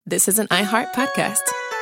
this is an iHeart podcast.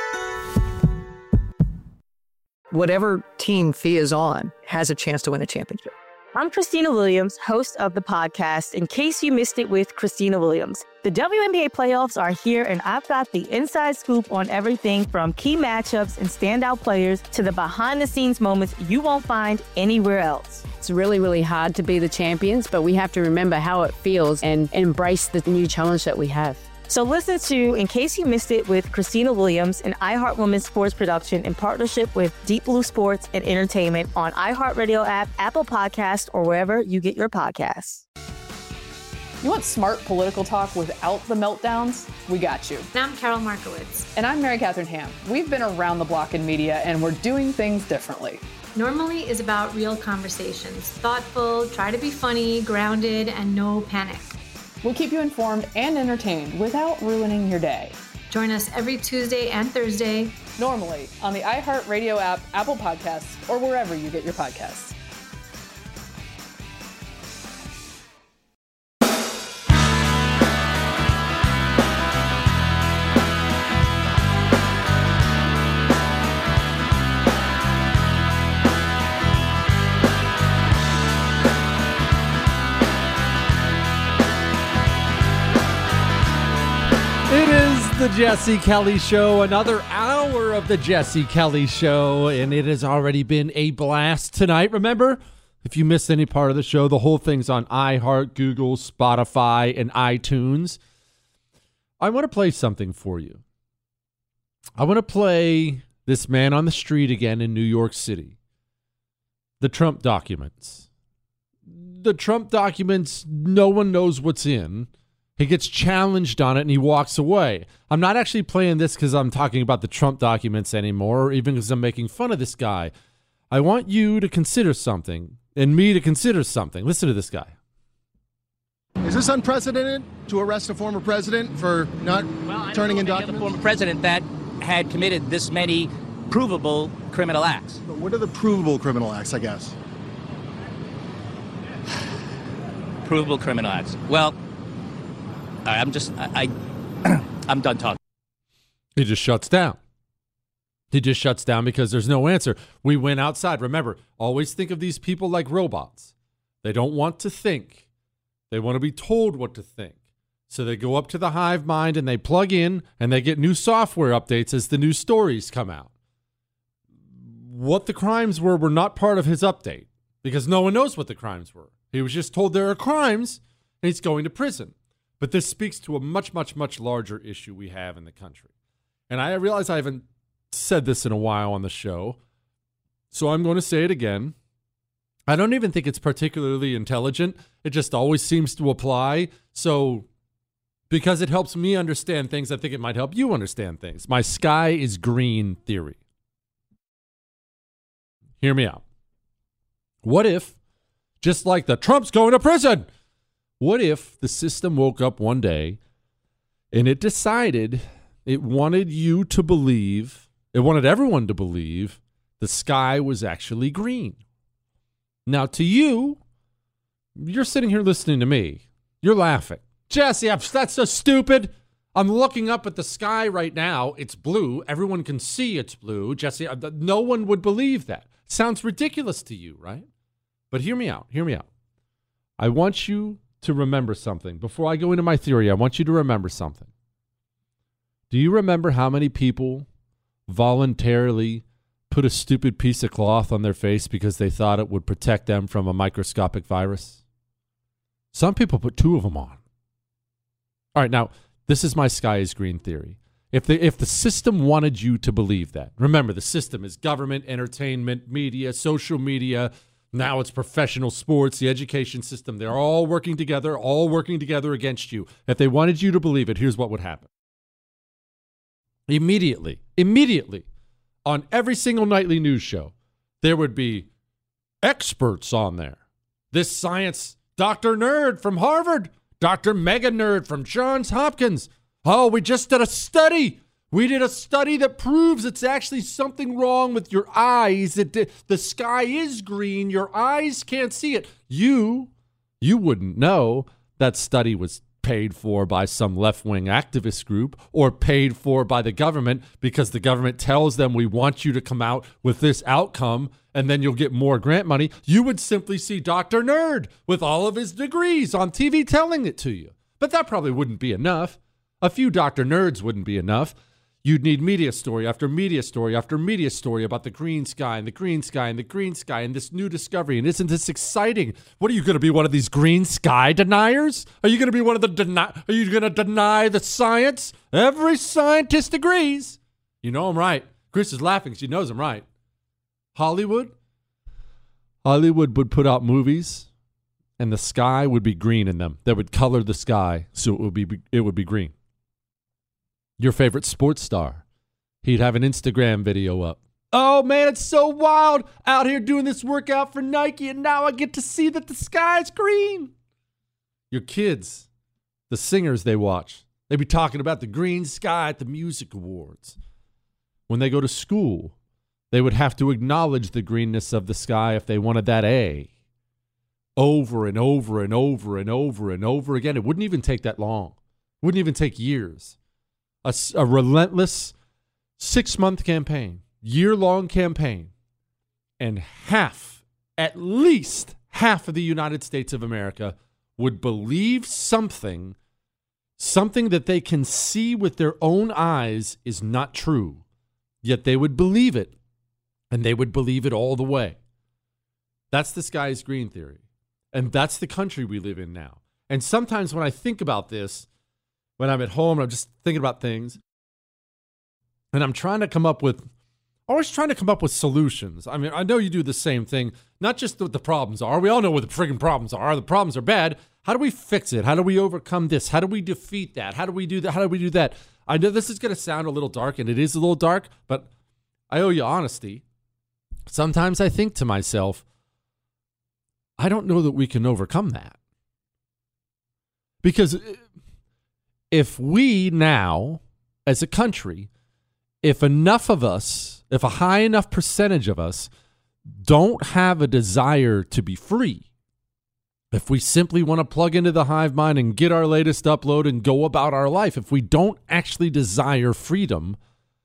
Whatever team Thea is on has a chance to win a championship. I'm Christina Williams, host of the podcast, In Case You Missed It with Christina Williams. The WNBA playoffs are here, and I've got the inside scoop on everything from key matchups and standout players to the behind-the-scenes moments you won't find anywhere else. It's really, really hard to be the champions, but we have to remember how it feels and embrace the new challenge that we have. So listen to In Case You Missed It with Christina Williams, an iHeart Women's sports production in partnership with Deep Blue Sports and Entertainment on iHeartRadio app, Apple Podcasts, or wherever you get your podcasts. You want smart political talk without the meltdowns? We got you. And I'm Carol Markowitz. And I'm Mary Catherine Ham. We've been around the block in media, and we're doing things differently. Normally is about real conversations. Thoughtful, try to be funny, grounded, and no panic. We'll keep you informed and entertained without ruining your day. Join us every Tuesday and Thursday. Normally on the iHeartRadio app, Apple Podcasts, or wherever you get your podcasts. It is the Jesse Kelly Show, another hour of the Jesse Kelly Show, and it has already been a blast tonight. Remember, if you missed any part of the show, the whole thing's on iHeart, Google, Spotify, and iTunes. I want to play something for you. I want to play this man on the street again in New York City. The Trump documents. The Trump documents, no one knows what's in. He gets challenged on it and he walks away. I'm not actually playing this because I'm talking about the Trump documents anymore, or even because I'm making fun of this guy. I want you to consider something and me to consider something. Listen to this guy. Is this unprecedented to arrest a former president for not turning in documents? A former president that had committed this many provable criminal acts. But what are the provable criminal acts, I guess? Provable criminal acts. Well, I'm done talking. He just shuts down. He just shuts down because there's no answer. We went outside. Remember, always think of these people like robots. They don't want to think. They want to be told what to think. So they go up to the hive mind and they plug in and they get new software updates as the new stories come out. What the crimes were not part of his update because no one knows what the crimes were. He was just told there are crimes and he's going to prison. But this speaks to a much, much, much larger issue we have in the country. And I realize I haven't said this in a while on the show, so I'm going to say it again. I don't even think it's particularly intelligent. It just always seems to apply. So because it helps me understand things, I think it might help you understand things. My sky is green theory. Hear me out. What if, just like the Trump's going to prison, what if the system woke up one day and it decided it wanted you to believe, it wanted everyone to believe the sky was actually green? Now, to you, you're sitting here listening to me. You're laughing. Jesse, that's so stupid. I'm looking up at the sky right now. It's blue. Everyone can see it's blue. Jesse, no one would believe that. Sounds ridiculous to you, right? But hear me out. Hear me out. I want you to remember something. Before I go into my theory, I want you to remember something. Do you remember how many people voluntarily put a stupid piece of cloth on their face because they thought it would protect them from a microscopic virus? Some people put 2 of them on. All right, now, this is my sky is green theory. If the system wanted you to believe that, remember, the system is government, entertainment, media, social media. Now it's professional sports, the education system. They're all working together against you. If they wanted you to believe it, here's what would happen. Immediately, on every single nightly news show, there would be experts on there. This science Dr. Nerd from Harvard, Dr. Mega Nerd from Johns Hopkins. Oh, we just did a study. We did a study that proves it's actually something wrong with your eyes. The sky is green. Your eyes can't see it. You wouldn't know that study was paid for by some left-wing activist group or paid for by the government because the government tells them we want you to come out with this outcome and then you'll get more grant money. You would simply see Dr. Nerd with all of his degrees on TV telling it to you. But that probably wouldn't be enough. A few Dr. Nerds wouldn't be enough. You'd need media story after media story after media story about the green sky and the green sky and the green sky and this new discovery. And isn't this exciting? What are you going to be, one of these green sky deniers? Are you going to be one of the Are you going to deny the science? Every scientist agrees. You know I'm right. Chris is laughing because he knows I'm right. Hollywood would put out movies and the sky would be green in them. They would color the sky so it would be green. Your favorite sports star, he'd have an Instagram video up. Oh, man, it's so wild out here doing this workout for Nike, and now I get to see that the sky's green. Your kids, the singers they watch, they'd be talking about the green sky at the music awards. When they go to school, they would have to acknowledge the greenness of the sky if they wanted that A. Over and over and over and over and over again. It wouldn't even take that long. It wouldn't even take years. A relentless 6-month campaign, year-long campaign, and at least half of the United States of America would believe something that they can see with their own eyes is not true, yet they would believe it, and they would believe it all the way. That's the sky's green theory, and that's the country we live in now. And sometimes when I think about this, when I'm at home and I'm just thinking about things, and I'm always trying to come up with solutions. I mean, I know you do the same thing, not just what the problems are. We all know what the friggin' problems are. The problems are bad. How do we fix it? How do we overcome this? How do we defeat that? How do we do that? How do we do that? I know this is going to sound a little dark, and it is a little dark, but I owe you honesty. Sometimes I think to myself, I don't know that we can overcome that. Because if we now, as a country, if enough of us, if a high enough percentage of us don't have a desire to be free, if we simply want to plug into the hive mind and get our latest upload and go about our life, if we don't actually desire freedom,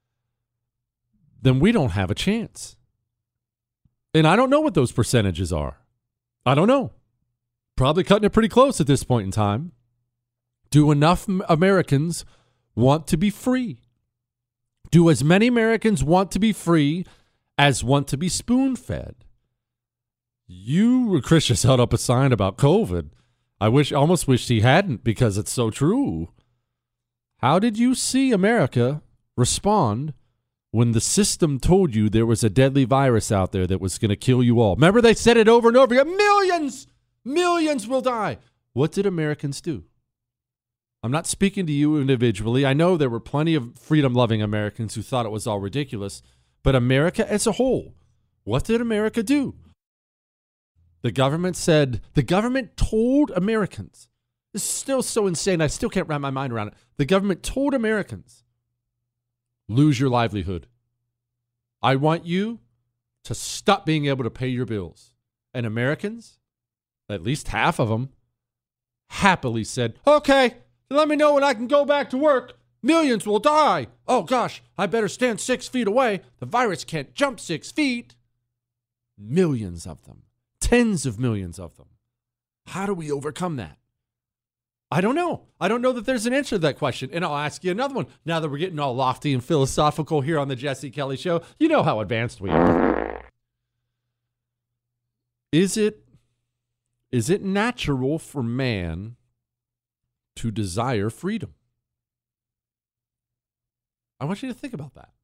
then we don't have a chance. And I don't know what those percentages are. I don't know. Probably cutting it pretty close at this point in time. Do enough Americans want to be free? Do as many Americans want to be free as want to be spoon-fed? Chris just held up a sign about COVID. I almost wish he hadn't because it's so true. How did you see America respond when the system told you there was a deadly virus out there that was going to kill you all? Remember they said it over and over again, millions will die. What did Americans do? I'm not speaking to you individually. I know there were plenty of freedom-loving Americans who thought it was all ridiculous, but America as a whole, what did America do? The government told Americans. This is still so insane. I still can't wrap my mind around it. The government told Americans, lose your livelihood. I want you to stop being able to pay your bills. And Americans, at least half of them, happily said, okay, let me know when I can go back to work. Millions will die. Oh, gosh, I better stand 6 feet away. The virus can't jump 6 feet. Millions of them. Tens of millions of them. How do we overcome that? I don't know. I don't know that there's an answer to that question. And I'll ask you another one. Now that we're getting all lofty and philosophical here on the Jesse Kelly Show, you know how advanced we are. Is it natural for man to desire freedom? I want you to think about that.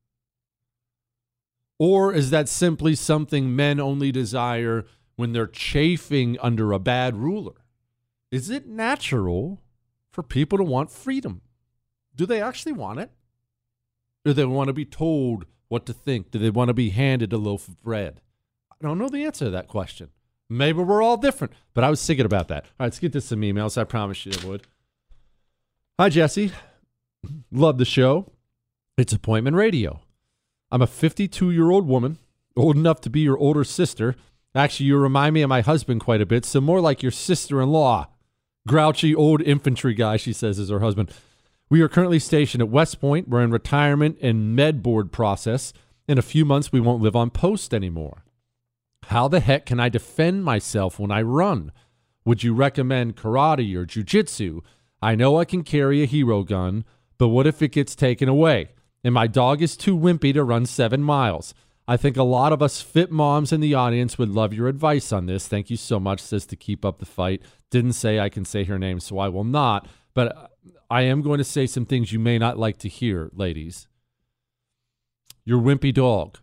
Or is that simply something men only desire when they're chafing under a bad ruler? Is it natural for people to want freedom? Do they actually want it? Do they want to be told what to think? Do they want to be handed a loaf of bread? I don't know the answer to that question. Maybe we're all different, but I was thinking about that. All right, let's get to some emails. I promised you I would. Hi, Jesse. Love the show. It's appointment radio. I'm a 52-year-old woman, old enough to be your older sister. Actually, you remind me of my husband quite a bit, so more like your sister-in-law. Grouchy old infantry guy, she says, is her husband. We are currently stationed at West Point. We're in retirement and med board process. In a few months, we won't live on post anymore. How the heck can I defend myself when I run? Would you recommend karate or jiu-jitsu? I know I can carry a hero gun, but what if it gets taken away? And my dog is too wimpy to run 7 miles. I think a lot of us fit moms in the audience would love your advice on this. Thank you so much, says to keep up the fight. Didn't say I can say her name, so I will not. But I am going to say some things you may not like to hear, ladies. Your wimpy dog.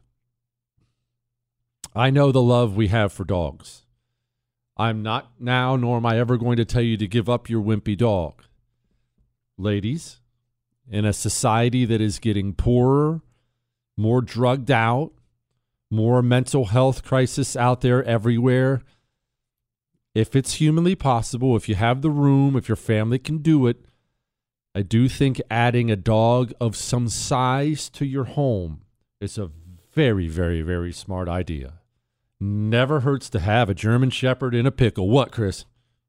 I know the love we have for dogs. I'm not now, nor am I ever going to tell you to give up your wimpy dog. Ladies, in a society that is getting poorer, more drugged out, more mental health crisis out there everywhere, if it's humanly possible, if you have the room, if your family can do it, I do think adding a dog of some size to your home is a very, very, very smart idea. Never hurts to have a German Shepherd in a pickle. What, Chris?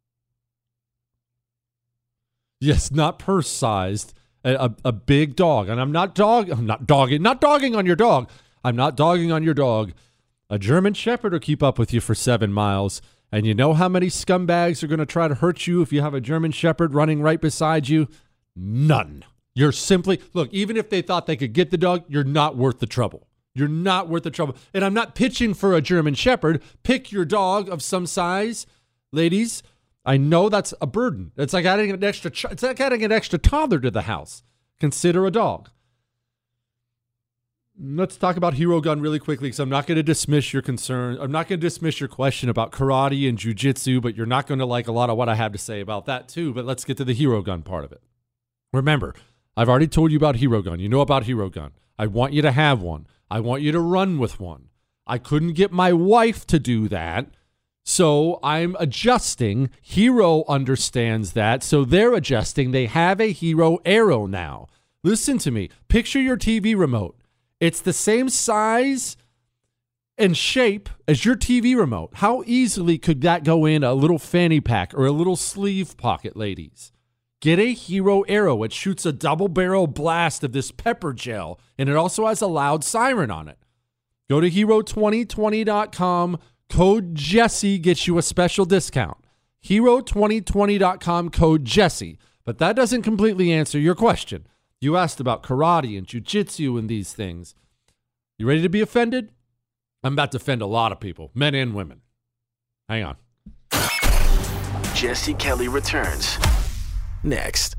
Yes, not purse-sized, a big dog. And I'm not dogging on your dog. I'm not dogging on your dog. A German Shepherd will keep up with you for 7 miles. And you know how many scumbags are going to try to hurt you if you have a German Shepherd running right beside you? None. You're simply, look, even if they thought they could get the dog, you're not worth the trouble. You're not worth the trouble. And I'm not pitching for a German Shepherd. Pick your dog of some size. Ladies, I know that's a burden. It's like adding an extra toddler to the house. Consider a dog. Let's talk about Hero Gun really quickly, because I'm not going to dismiss your concern. I'm not going to dismiss your question about karate and jiu-jitsu, but you're not going to like a lot of what I have to say about that too. But let's get to the Hero Gun part of it. Remember, I've already told you about Hero Gun. You know about Hero Gun. I want you to have one. I want you to run with one. I couldn't get my wife to do that, so I'm adjusting. Hero understands that, so they're adjusting. They have a Hero Arrow now. Listen to me. Picture your TV remote. It's the same size and shape as your TV remote. How easily could that go in a little fanny pack or a little sleeve pocket, ladies? Get a Hero Arrow. It shoots a double barrel blast of this pepper gel, and it also has a loud siren on it. Go to Hero2020.com. Code Jesse gets you a special discount. Hero2020.com, code Jesse. But that doesn't completely answer your question. You asked about karate and jiu-jitsu and these things. You ready to be offended? I'm about to offend a lot of people, men and women. Hang on. Jesse Kelly returns next.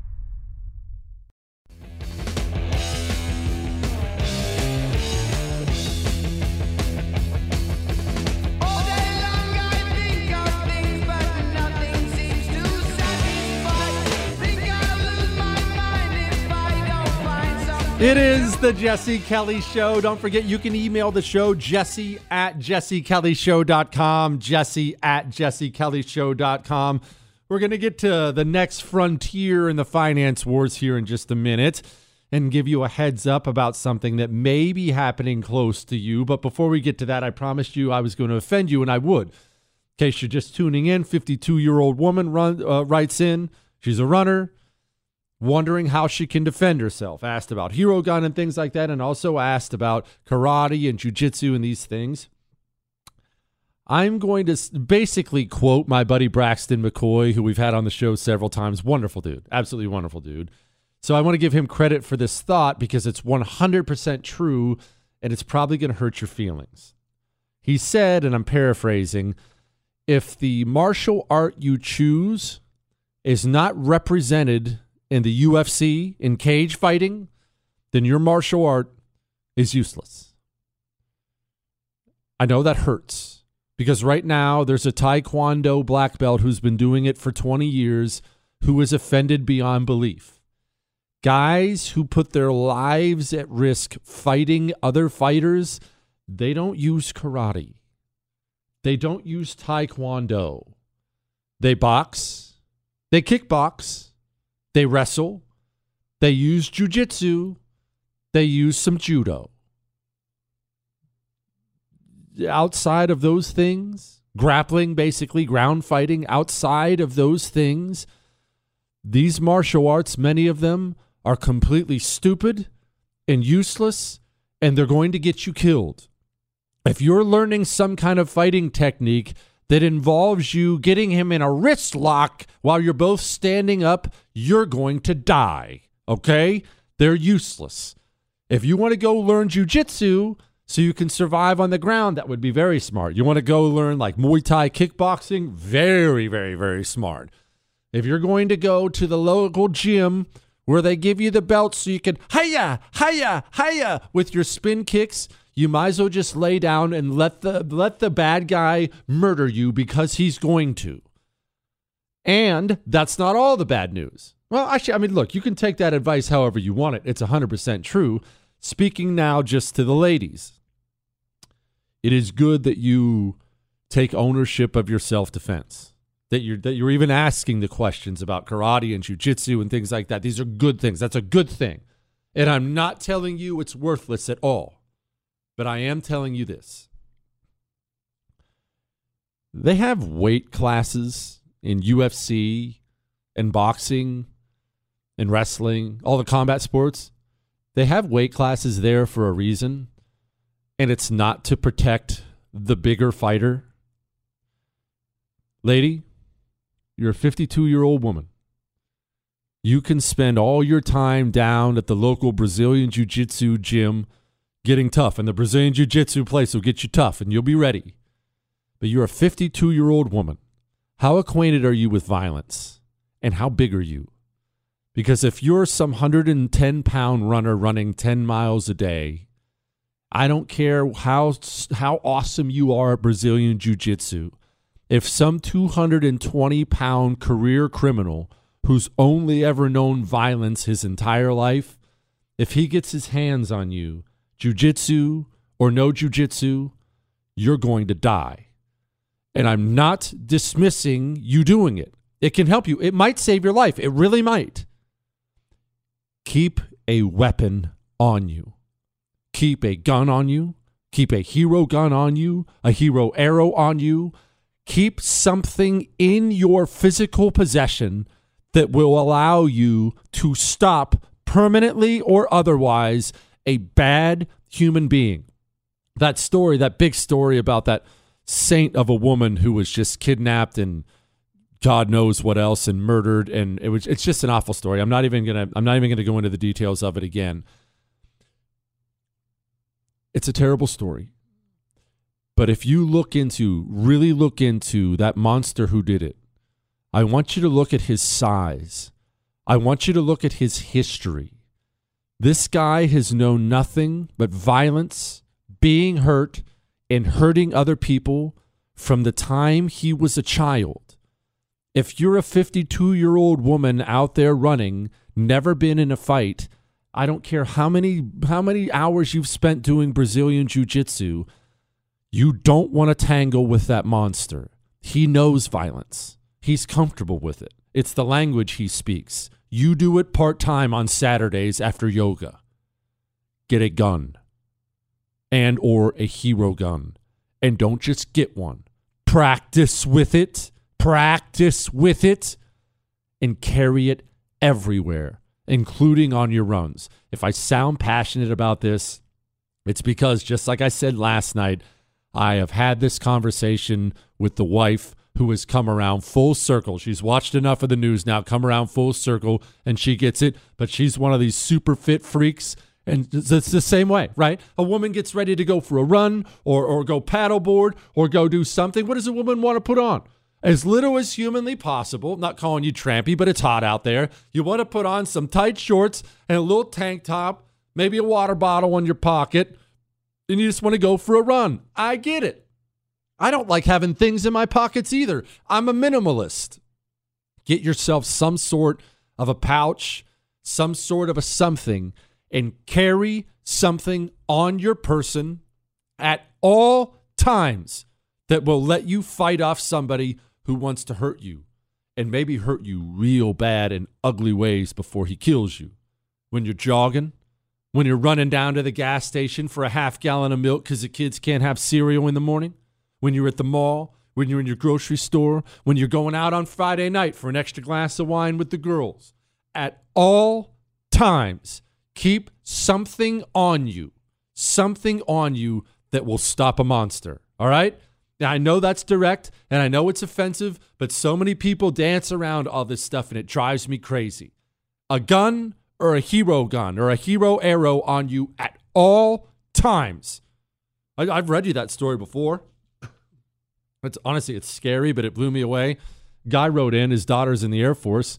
It is the Jesse Kelly Show. Don't forget, you can email the show, jesse@jessekellyshow.com, jesse@jessekellyshow.com. We're going to get to the next frontier in the finance wars here in just a minute and give you a heads up about something that may be happening close to you. But before we get to that, I promised you I was going to offend you, and I would. In case you're just tuning in, 52-year-old woman writes in. She's a runner, wondering how she can defend herself. Asked about Hero Gun and things like that, and also asked about karate and jiu-jitsu and these things. I'm going to basically quote my buddy Braxton McCoy, who we've had on the show several times. Wonderful dude. Absolutely wonderful dude. So I want to give him credit for this thought because it's 100% true, and it's probably going to hurt your feelings. He said, and I'm paraphrasing, if the martial art you choose is not represented in the UFC, in cage fighting, then your martial art is useless. I know that hurts because right now there's a Taekwondo black belt who's been doing it for 20 years who is offended beyond belief. Guys who put their lives at risk fighting other fighters, they don't use karate. They don't use Taekwondo. They box. They kickbox. They wrestle, they use jiu-jitsu, they use some judo. Outside of those things, grappling, basically ground fighting, outside of those things, These martial arts, many of them, are completely stupid and useless, and they're going to get you killed. If you're learning some kind of fighting technique that involves you getting him in a wrist lock while you're both standing up, you're going to die, okay? They're useless. If you want to go learn jiu-jitsu so you can survive on the ground, that would be very smart. You want to go learn like Muay Thai kickboxing? Very, very, very smart. If you're going to go to the local gym where they give you the belt so you can hiya, hiya, hiya with your spin kicks, you might as well just lay down and let the bad guy murder you because he's going to. And that's not all the bad news. Well, actually, I mean, look, you can take that advice however you want it. It's 100% true. Speaking now just to the ladies, it is good that you take ownership of your self-defense, that you're even asking the questions about karate and jiu-jitsu and things like that. These are good things. That's a good thing. And I'm not telling you it's worthless at all. But I am telling you this. They have weight classes in UFC and boxing and wrestling, all the combat sports. They have weight classes there for a reason, and it's not to protect the bigger fighter. Lady, you're a 52-year-old woman. You can spend all your time down at the local Brazilian Jiu-Jitsu gym getting tough, and the Brazilian Jiu-Jitsu place will get you tough, and you'll be ready. But you're a 52-year-old woman. How acquainted are you with violence? And how big are you? Because if you're some 110-pound runner running 10 miles a day, I don't care how awesome you are at Brazilian Jiu-Jitsu. If some 220-pound career criminal who's only ever known violence his entire life, if he gets his hands on you, jiu-jitsu or no jiu-jitsu, you're going to die. And I'm not dismissing you doing it. It can help you. It might save your life. It really might. Keep a weapon on you. Keep a gun on you. Keep a hero gun on you. A hero arrow on you. Keep something in your physical possession that will allow you to stop permanently or otherwise a bad human being. That story, that big story about that saint of a woman who was just kidnapped and God knows what else and murdered, and it's just an awful story. I'm not even gonna go into the details of it again. It's a terrible story. But if you really look into that monster who did it, I want you to look at his size. I want you to look at his history. This guy has known nothing but violence, being hurt, and hurting other people from the time he was a child. If you're a 52-year-old woman out there running, never been in a fight, I don't care how many hours you've spent doing Brazilian Jiu-Jitsu, you don't want to tangle with that monster. He knows violence. He's comfortable with it. It's the language he speaks. You do it part-time on Saturdays after yoga. Get a gun and or a hero gun. And don't just get one. Practice with it. Practice with it. And carry it everywhere, including on your runs. If I sound passionate about this, it's because, just like I said last night, I have had this conversation with the wife who has come around full circle. She's watched enough of the news now, come around full circle, and she gets it. But she's one of these super fit freaks, and it's the same way, right? A woman gets ready to go for a run or go paddleboard or go do something. What does a woman want to put on? As little as humanly possible. Not calling you trampy, but it's hot out there. You want to put on some tight shorts and a little tank top, maybe a water bottle in your pocket, and you just want to go for a run. I get it. I don't like having things in my pockets either. I'm a minimalist. Get yourself some sort of a pouch, some sort of a something, and carry something on your person at all times that will let you fight off somebody who wants to hurt you, and maybe hurt you real bad in ugly ways before he kills you. When you're jogging, when you're running down to the gas station for a half gallon of milk because the kids can't have cereal in the morning, when you're at the mall, when you're in your grocery store, when you're going out on Friday night for an extra glass of wine with the girls. At all times, keep something on you that will stop a monster, all right? Now, I know that's direct, and I know it's offensive, but so many people dance around all this stuff, and it drives me crazy. A gun or a hero gun or a hero arrow on you at all times. I've read you that story before. It's scary, but it blew me away. Guy wrote in, his daughter's in the Air Force.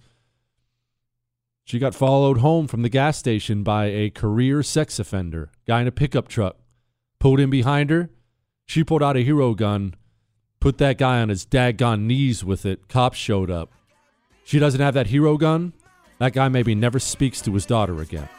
She got followed home from the gas station by a career sex offender. Guy in a pickup truck. Pulled in behind her. She pulled out a hero gun, put that guy on his daggone knees with it. Cops showed up. She doesn't have that hero gun. That guy maybe never speaks to his daughter again.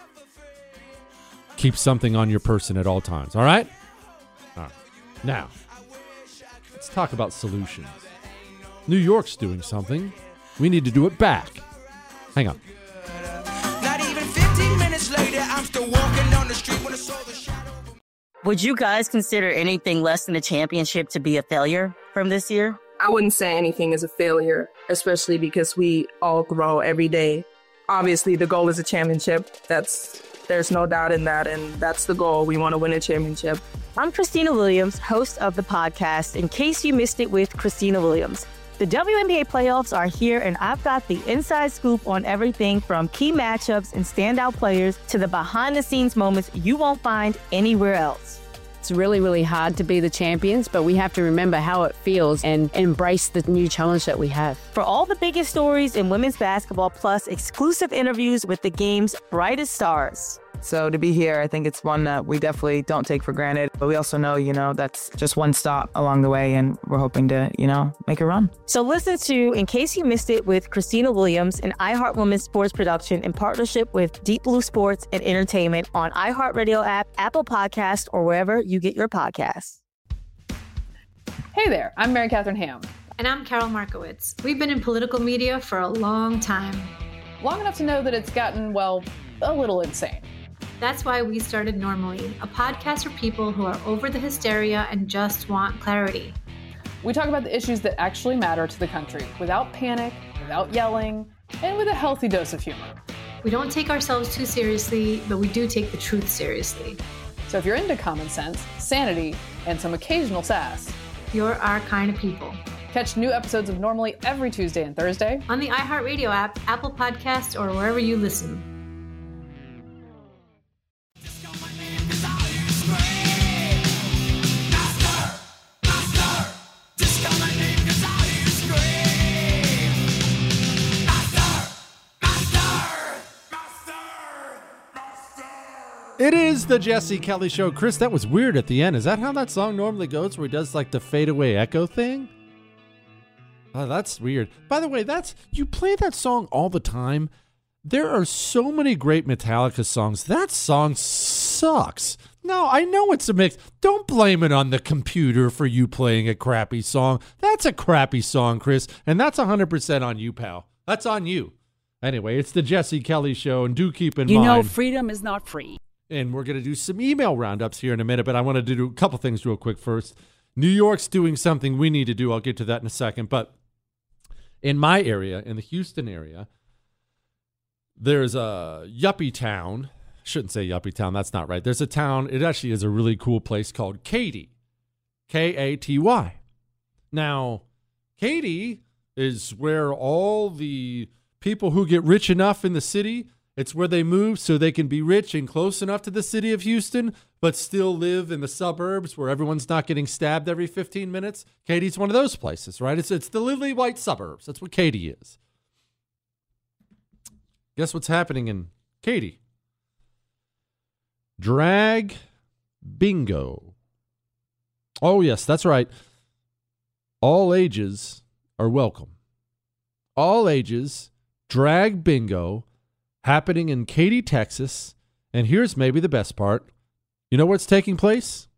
Keep something on your person at all times, all right? All right. Now, let's talk about solutions. New York's doing something. We need to do it back. Hang on. Not even 15 minutes later, I'm still walking down the street when I saw the shadow. Would you guys consider anything less than a championship to be a failure from this year? I wouldn't say anything is a failure, especially because we all grow every day. Obviously, the goal is a championship. There's no doubt in that, and that's the goal. We want to win a championship. I'm Christina Williams, host of the podcast, In Case You Missed It with Christina Williams. The WNBA playoffs are here, and I've got the inside scoop on everything from key matchups and standout players to the behind-the-scenes moments you won't find anywhere else. It's really, really hard to be the champions, but we have to remember how it feels and embrace the new challenge that we have. For all the biggest stories in women's basketball, plus exclusive interviews with the game's brightest stars. So to be here, I think it's one that we definitely don't take for granted. But we also know, that's just one stop along the way, and we're hoping to, make a run. So listen to In Case You Missed It with Christina Williams, an iHeart Women's sports production in partnership with Deep Blue Sports and Entertainment on iHeartRadio app, Apple Podcast, or wherever you get your podcasts. Hey there, I'm Mary Catherine Ham. And I'm Carol Markowitz. We've been in political media for a long time. Long enough to know that it's gotten, a little insane. That's why we started Normally, a podcast for people who are over the hysteria and just want clarity. We talk about the issues that actually matter to the country without panic, without yelling, and with a healthy dose of humor. We don't take ourselves too seriously, but we do take the truth seriously. So if you're into common sense, sanity, and some occasional sass, you're our kind of people. Catch new episodes of Normally every Tuesday and Thursday on the iHeartRadio app, Apple Podcasts, or wherever you listen. It is the Jesse Kelly Show. Chris, that was weird at the end. Is that how that song normally goes, where he does like the fadeaway echo thing? Oh, that's weird. By the way, you play that song all the time. There are so many great Metallica songs. That song sucks. No, I know it's a mix. Don't blame it on the computer for you playing a crappy song. That's a crappy song, Chris, and that's 100% on you, pal. That's on you. Anyway, it's the Jesse Kelly Show, and do keep in mind, freedom is not free. And we're going to do some email roundups here in a minute, but I wanted to do a couple things real quick first. New York's doing something we need to do. I'll get to that in a second. But in my area, in the Houston area, there's a yuppie town. Shouldn't say yuppie town. That's not right. There's a town. It actually is a really cool place called Katy. Katy. Now, Katy is where all the people who get rich enough in the city, it's where they move so they can be rich and close enough to the city of Houston, but still live in the suburbs where everyone's not getting stabbed every 15 minutes. Katy's one of those places, right? It's the lily white suburbs. That's what Katy is. Guess what's happening in Katy? Drag bingo. Oh, yes, that's right. All ages are welcome. All ages drag bingo happening in Katy, Texas. And here's maybe the best part. You know what's taking place?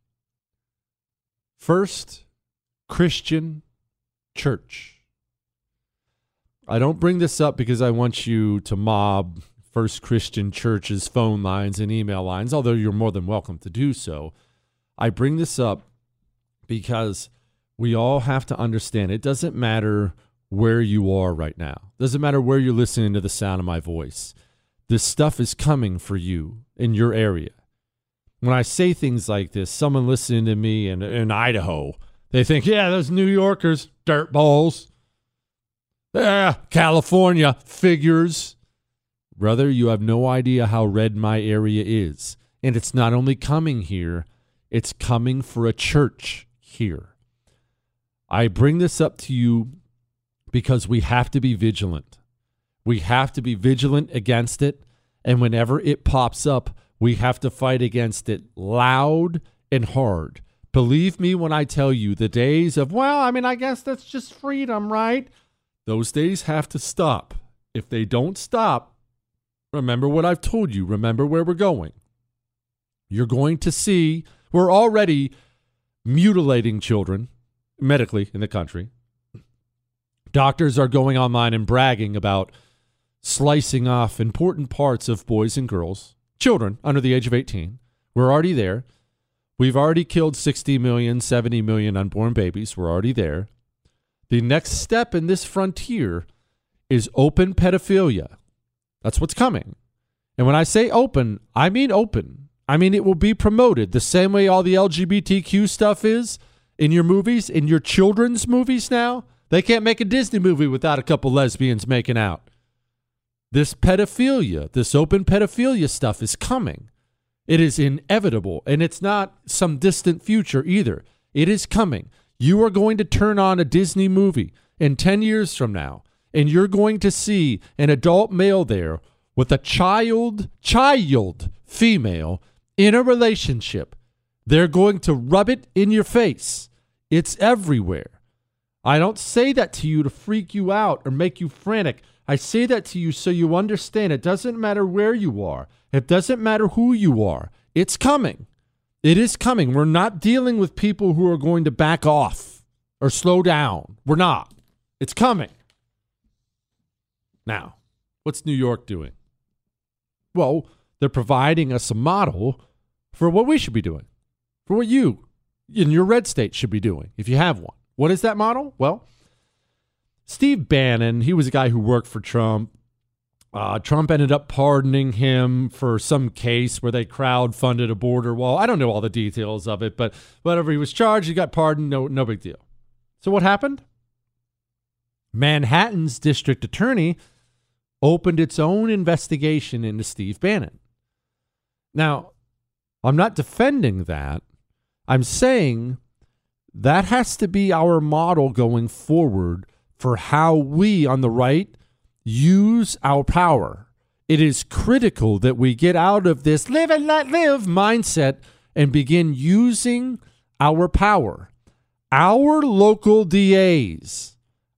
First Christian Church. I don't bring this up because I want you to mob First Christian Church's phone lines and email lines, although you're more than welcome to do so. I bring this up because we all have to understand it doesn't matter where you are right now. It doesn't matter where you're listening to the sound of my voice. This stuff is coming for you in your area. When I say things like this, someone listening to me in Idaho, they think, yeah, those New Yorkers, dirt balls. Yeah, California, figures. Brother, you have no idea how red my area is. And it's not only coming here, it's coming for a church here. I bring this up to you because we have to be vigilant. We have to be vigilant against it. And whenever it pops up, we have to fight against it loud and hard. Believe me when I tell you the days of, well, I mean, I guess that's just freedom, right? Those days have to stop. If they don't stop, remember what I've told you. Remember where we're going. You're going to see, we're already mutilating children medically in the country. Doctors are going online and bragging about slicing off important parts of boys and girls, children under the age of 18. We're already there. We've already killed 60 million, 70 million unborn babies. We're already there. The next step in this frontier is open pedophilia. That's what's coming. And when I say open, I mean open. I mean it will be promoted the same way all the LGBTQ stuff is in your movies, in your children's movies now. They can't make a Disney movie without a couple lesbians making out. This pedophilia, this open pedophilia stuff is coming. It is inevitable, and it's not some distant future either. It is coming. You are going to turn on a Disney movie in 10 years from now, and you're going to see an adult male there with a child female in a relationship. They're going to rub it in your face. It's everywhere. I don't say that to you to freak you out or make you frantic. I say that to you so you understand it doesn't matter where you are. It doesn't matter who you are. It's coming. It is coming. We're not dealing with people who are going to back off or slow down. We're not. It's coming. Now, what's New York doing? Well, they're providing us a model for what we should be doing, for what you in your red state should be doing if you have one. What is that model? Well, Steve Bannon, he was a guy who worked for Trump. Trump ended up pardoning him for some case where they crowdfunded a border wall. I don't know all the details of it, but whatever he was charged, he got pardoned. No big deal. So what happened? Manhattan's district attorney opened its own investigation into Steve Bannon. Now, I'm not defending that. I'm saying that has to be our model going forward for how we on the right use our power. It is critical that we get out of this live and let live mindset and begin using our power. Our local DAs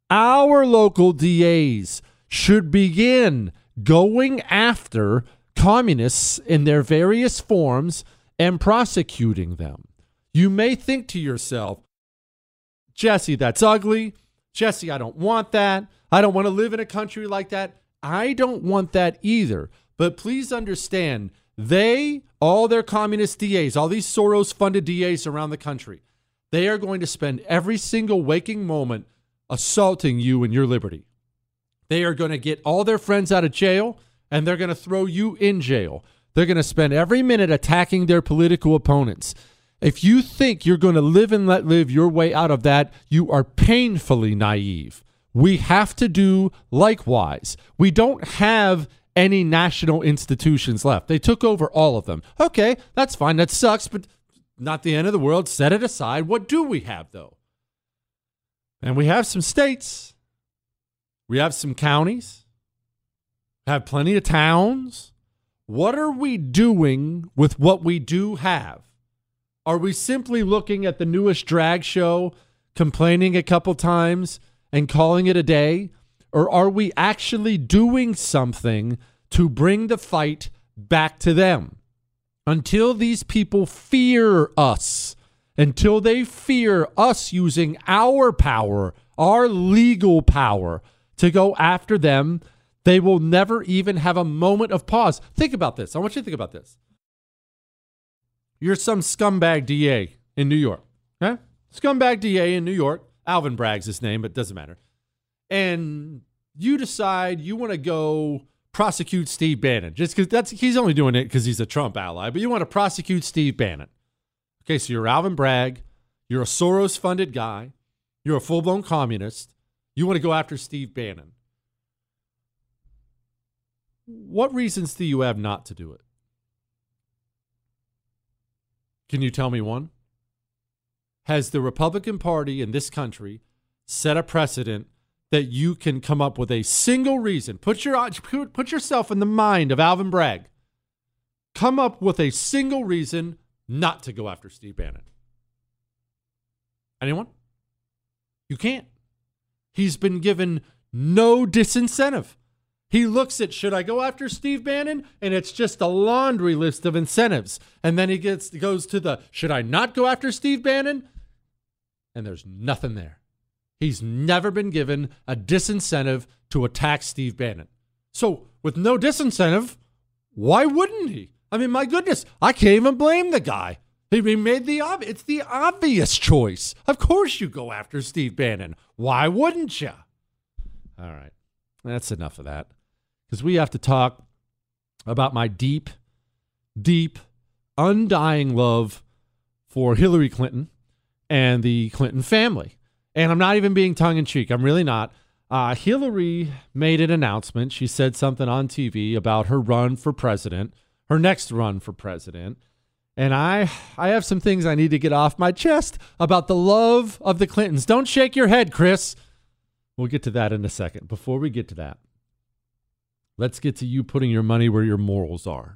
should begin going after communists in their various forms and prosecuting them. You may think to yourself, Jesse, that's ugly. Jesse, I don't want that. I don't want to live in a country like that. I don't want that either. But please understand, all their communist DAs, all these Soros-funded DAs around the country, they are going to spend every single waking moment assaulting you and your liberty. They are going to get all their friends out of jail, and they're going to throw you in jail. They're going to spend every minute attacking their political opponents. If you think you're going to live and let live your way out of that, you are painfully naive. We have to do likewise. We don't have any national institutions left. They took over all of them. Okay, that's fine. That sucks, but not the end of the world. Set it aside. What do we have, though? And we have some states. We have some counties. We have plenty of towns. What are we doing with what we do have? Are we simply looking at the newest drag show, complaining a couple times, and calling it a day? Or are we actually doing something to bring the fight back to them? Until these people fear us, until they fear us using our power, our legal power, to go after them, they will never even have a moment of pause. Think about this. I want you to think about this. You're some scumbag DA in New York, okay? scumbag DA in New York. Alvin Bragg's his name, but it doesn't matter. And you decide you want to go prosecute Steve Bannon, just because he's only doing it because he's a Trump ally, but you want to prosecute Steve Bannon. Okay, so you're Alvin Bragg, you're a Soros-funded guy, you're a full-blown communist, you want to go after Steve Bannon. What reasons do you have not to do it? Can you tell me one? Has the Republican Party in this country set a precedent that you can come up with a single reason? Put yourself in the mind of Alvin Bragg. Come up with a single reason not to go after Steve Bannon. Anyone? You can't. He's been given no disincentive. He looks at, should I go after Steve Bannon? And it's just a laundry list of incentives. And then he goes to the, should I not go after Steve Bannon? And there's nothing there. He's never been given a disincentive to attack Steve Bannon. So with no disincentive, why wouldn't he? I mean, my goodness, I can't even blame the guy. He made it's the obvious choice. Of course you go after Steve Bannon. Why wouldn't you? All right, that's enough of that. Because we have to talk about my deep, deep, undying love for Hillary Clinton and the Clinton family. And I'm not even being tongue-in-cheek. I'm really not. Hillary made an announcement. She said something on TV about her run for president, her next run for president. And I have some things I need to get off my chest about the love of the Clintons. Don't shake your head, Chris. We'll get to that in a second. Before we get to that, let's get to you putting your money where your morals are.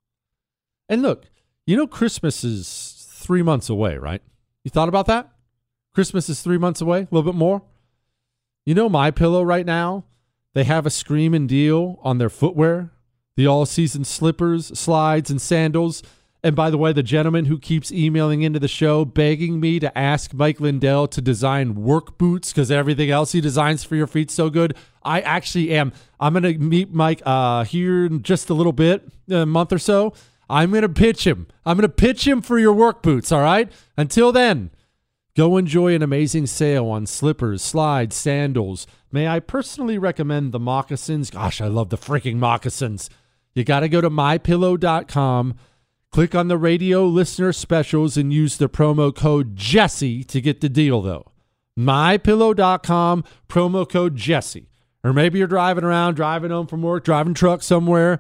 And look, you know Christmas is 3 months away, right? You thought about that? Christmas is 3 months away, a little bit more. You know MyPillow right now, they have a screaming deal on their footwear, the all-season slippers, slides, and sandals. And by the way, the gentleman who keeps emailing into the show begging me to ask Mike Lindell to design work boots because everything else he designs for your feet's so good. I actually am. I'm going to meet Mike here in just a little bit, a month or so. I'm going to pitch him. I'm going to pitch him for your work boots, all right? Until then, go enjoy an amazing sale on slippers, slides, sandals. May I personally recommend the moccasins? Gosh, I love the freaking moccasins. You got to go to mypillow.com. Click on the radio listener specials and use the promo code Jesse to get the deal, though. MyPillow.com, promo code Jesse. Or maybe you're driving around, driving home from work, driving truck somewhere.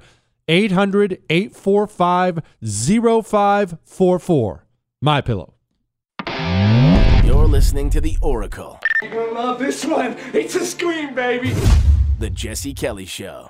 800-845-0544. MyPillow. You're listening to The Oracle. You're gonna love this one. It's a scream, baby. The Jesse Kelly Show.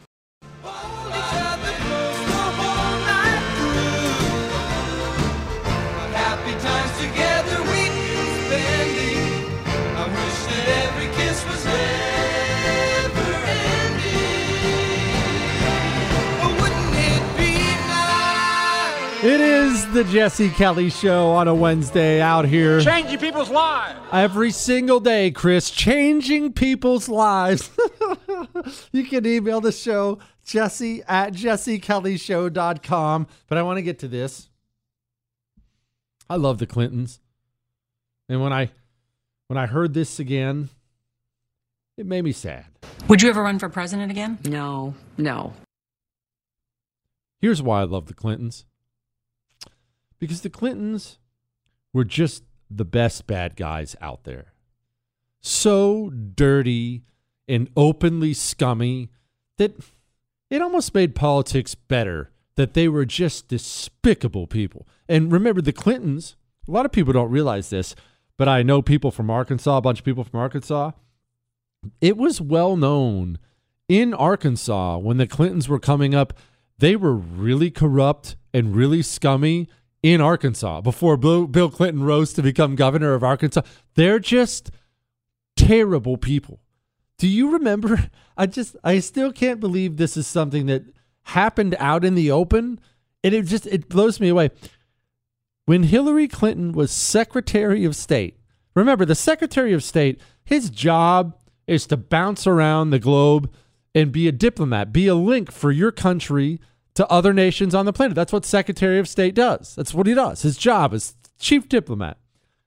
It is the Jesse Kelly Show on a Wednesday out here. Changing people's lives. Every single day, Chris. Changing people's lives. You can email the show, jesse@jessekellyshow.com. But I want to get to this. I love the Clintons. And when I heard this again, it made me sad. Would you ever run for president again? No. Here's why I love the Clintons. Because the Clintons were just the best bad guys out there. So dirty and openly scummy that it almost made politics better, that they were just despicable people. And remember, the Clintons, a lot of people don't realize this, but I know people from Arkansas, a bunch of people from Arkansas. It was well known in Arkansas when the Clintons were coming up, they were really corrupt and really scummy in Arkansas before Bill Clinton rose to become governor of Arkansas. They're just terrible people. Do you remember? I still can't believe this is something that happened out in the open. And it blows me away. When Hillary Clinton was Secretary of State, remember the Secretary of State, his job is to bounce around the globe and be a diplomat, be a link for your country to other nations on the planet. That's what Secretary of State does. That's what he does. His job is chief diplomat.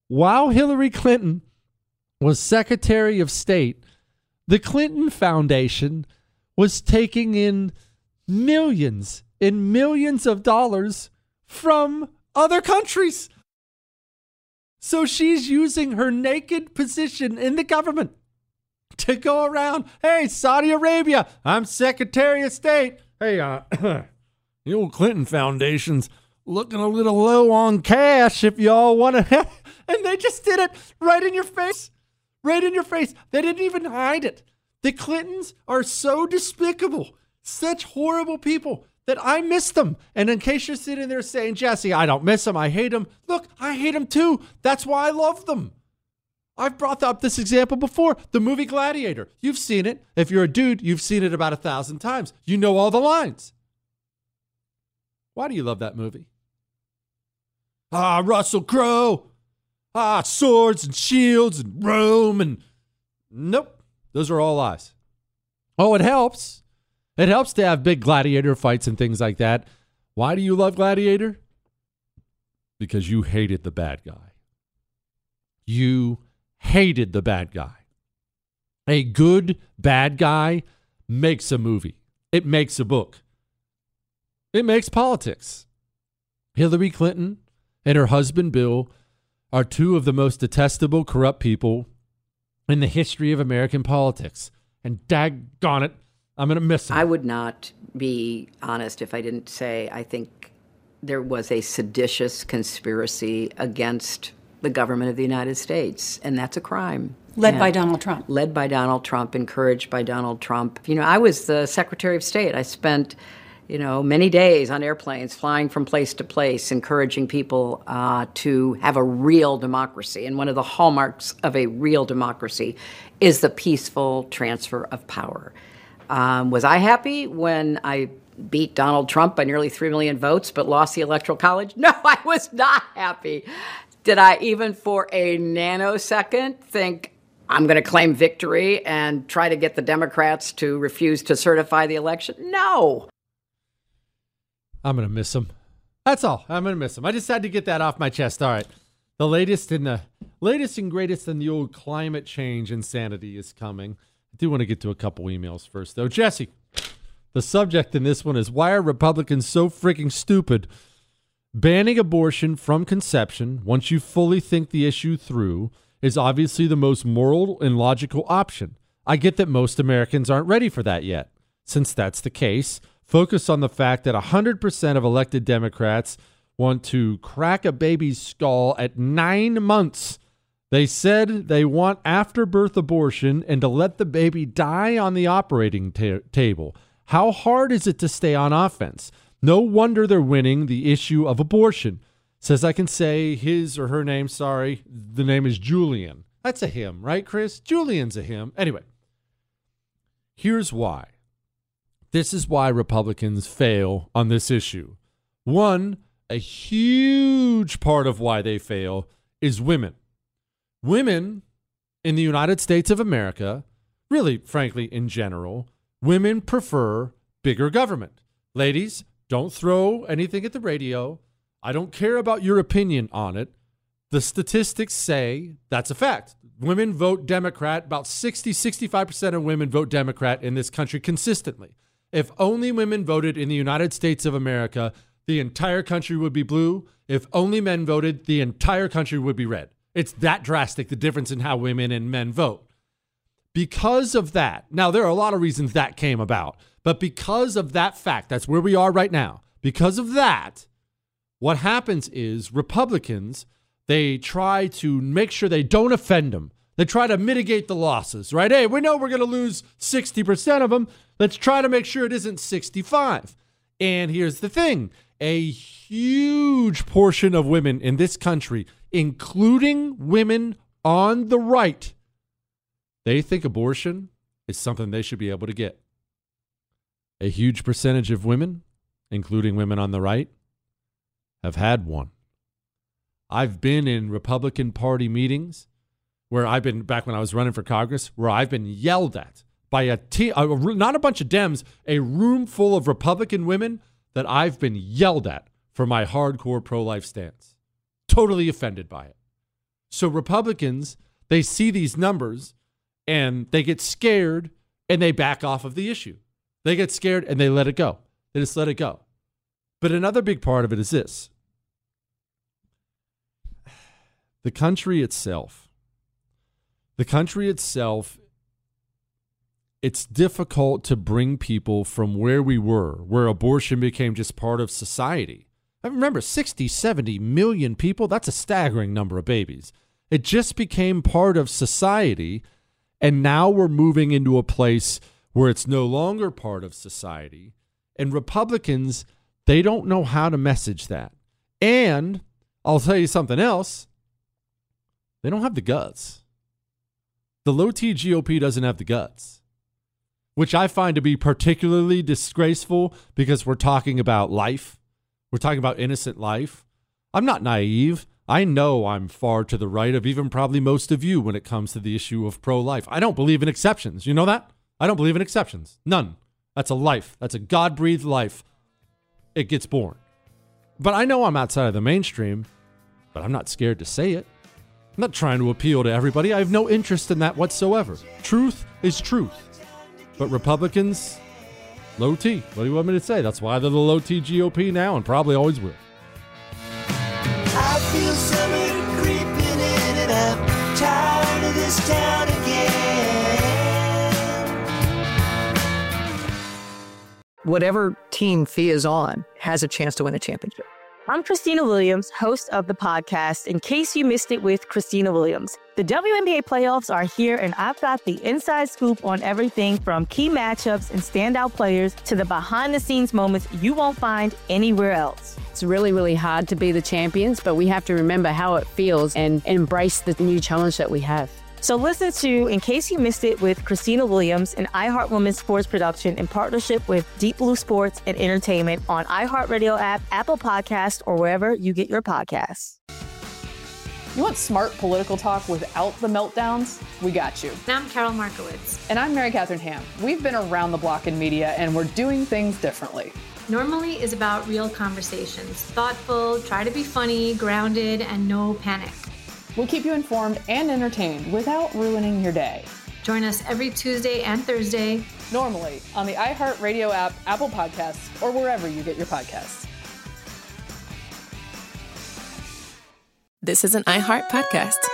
while Hillary Clinton was Secretary of State, the Clinton Foundation was taking in millions and millions of dollars from other countries. So she's using her naked position in the government to go around, hey, Saudi Arabia, I'm Secretary of State. Hey, the old Clinton Foundation's looking a little low on cash if y'all want to. And they just did it right in your face. Right in your face. They didn't even hide it. The Clintons are so despicable, such horrible people that I miss them. And in case you're sitting there saying, Jesse, I don't miss them, I hate them. Look, I hate them too. That's why I love them. I've brought up this example before. The movie Gladiator. You've seen it. If you're a dude, you've seen it about 1,000 times. You know all the lines. Why do you love that movie? Russell Crowe. Swords and shields and Rome and... Nope. Those are all lies. Oh, it helps. It helps to have big gladiator fights and things like that. Why do you love Gladiator? Because you hated the bad guy. You hated the bad guy. A good bad guy makes a movie. It makes a book. It makes politics. Hillary Clinton and her husband Bill are two of the most detestable, corrupt people in the history of American politics. And daggone it, I'm going to miss them. I would not be honest if I didn't say I think there was a seditious conspiracy against the government of the United States, and that's a crime. Led by Donald Trump. Led by Donald Trump, encouraged by Donald Trump. You know, I was the Secretary of State. I spent many days on airplanes, flying from place to place, encouraging people to have a real democracy. And one of the hallmarks of a real democracy is the peaceful transfer of power. Was I happy when I beat Donald Trump by nearly 3 million votes but lost the Electoral College? No, I was not happy. Did I even for a nanosecond think I'm going to claim victory and try to get the Democrats to refuse to certify the election? No. I'm going to miss them. That's all. I'm going to miss them. I just had to get that off my chest. All right. The latest and greatest in the old climate change insanity is coming. I do want to get to a couple emails first, though. Jesse, the subject in this one is, why are Republicans so freaking stupid? Banning abortion from conception, once you fully think the issue through, is obviously the most moral and logical option. I get that most Americans aren't ready for that yet. Since that's the case, focus on the fact that 100% of elected Democrats want to crack a baby's skull at 9 months. They said they want after-birth abortion and to let the baby die on the operating table. How hard is it to stay on offense? No wonder they're winning the issue of abortion. Says I can say his or her name, sorry. The name is Julian. That's a him, right, Chris? Julian's a him. Anyway, here's why. This is why Republicans fail on this issue. One, a huge part of why they fail is women. Women in the United States of America, really, frankly, in general, women prefer bigger government. Ladies, don't throw anything at the radio. I don't care about your opinion on it. The statistics say that's a fact. Women vote Democrat. About 65% of women vote Democrat in this country consistently. If only women voted in the United States of America, the entire country would be blue. If only men voted, the entire country would be red. It's that drastic, the difference in how women and men vote. Because of that, now there are a lot of reasons that came about, but because of that fact, that's where we are right now. Because of that, what happens is Republicans, they try to make sure they don't offend them. They try to mitigate the losses, right? Hey, we know we're going to lose 60% of them. Let's try to make sure it isn't 65. And here's the thing. A huge portion of women in this country, including women on the right, they think abortion is something they should be able to get. A huge percentage of women, including women on the right, have had one. I've been in Republican Party meetings where I've been, back when I was running for Congress, where I've been yelled at by a team, not a bunch of Dems, a room full of Republican women that I've been yelled at for my hardcore pro-life stance. Totally offended by it. So Republicans, they see these numbers and they get scared and they back off of the issue. They get scared and they let it go. They just let it go. But another big part of it is this. The country itself, it's difficult to bring people from where we were, where abortion became just part of society. I remember 60, 70 million people. That's a staggering number of babies. It just became part of society. And now we're moving into a place where it's no longer part of society. And Republicans, they don't know how to message that. And I'll tell you something else. They don't have the guts. The low-T GOP doesn't have the guts, which I find to be particularly disgraceful because we're talking about life. We're talking about innocent life. I'm not naive. I know I'm far to the right of even probably most of you when it comes to the issue of pro-life. I don't believe in exceptions. You know that? I don't believe in exceptions. None. That's a life. That's a God-breathed life. It gets born. But I know I'm outside of the mainstream, but I'm not scared to say it. I'm not trying to appeal to everybody. I have no interest in that whatsoever. Truth is truth. But Republicans, low T. What do you want me to say? That's why they're the low T GOP now and probably always will. I feel summer creeping in and I'm tired of this town again. Whatever team Fia is on has a chance to win a championship. I'm Christina Williams, host of the podcast, In Case You Missed It with Christina Williams. The WNBA playoffs are here, and I've got the inside scoop on everything from key matchups and standout players to the behind-the-scenes moments you won't find anywhere else. It's really, really hard to be the champions, but we have to remember how it feels and embrace the new challenge that we have. So listen to In Case You Missed It with Christina Williams, an iHeart Women's sports production in partnership with Deep Blue Sports and Entertainment on iHeartRadio app, Apple Podcasts, or wherever you get your podcasts. You want smart political talk without the meltdowns? We got you. And I'm Carol Markowitz. And I'm Mary Catherine Ham. We've been around the block in media, and we're doing things differently. Normally is about real conversations. Thoughtful, try to be funny, grounded, and no panic. We'll keep you informed and entertained without ruining your day. Join us every Tuesday and Thursday. Normally on the iHeartRadio app, Apple Podcasts, or wherever you get your podcasts. This is an iHeart podcast.